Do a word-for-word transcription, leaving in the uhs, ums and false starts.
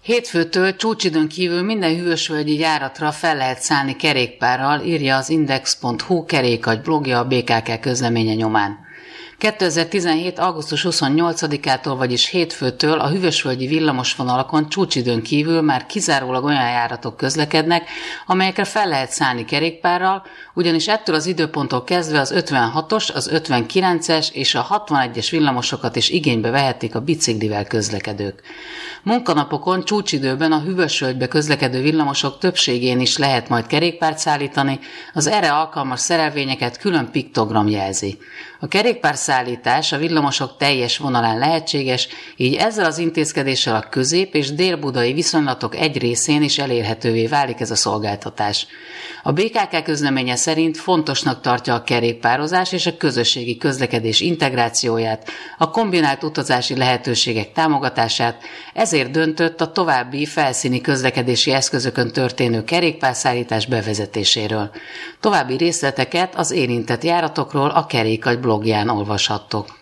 Hétfőtől csúcsidőn kívül minden hűvösvölgyi járatra fel lehet szállni kerékpárral, írja az index pont hu kerékagy blogja a bé ká ká közleménye nyomán. kétezer-tizenhét. augusztus huszonnyolcadikától, vagyis hétfőtől a hűvösvölgyi villamosvonalakon csúcsidőn kívül már kizárólag olyan járatok közlekednek, amelyekre fel lehet szállni kerékpárral, ugyanis ettől az időponttól kezdve az ötvenhatos, az ötvenkilences és a hatvanegyes villamosokat is igénybe vehették a biciklivel közlekedők. Munkanapokon csúcsidőben a hűvösvölgybe közlekedő villamosok többségén is lehet majd kerékpárt szállítani, az erre alkalmas szerelvényeket külön piktogram jelzi. A kerékpárszállítás a villamosok teljes vonalán lehetséges, így ezzel az intézkedéssel a közép- és délbudai viszonylatok egy részén is elérhetővé válik ez a szolgáltatás. A bé ká ká közleménye szerint fontosnak tartja a kerékpározás és a közösségi közlekedés integrációját, a kombinált utazási lehetőségek támogatását, ezért döntött a további felszíni közlekedési eszközökön történő kerékpárszállítás bevezetéséről. További részleteket az érintett járatokról a Kerékagy blogján olvashattok.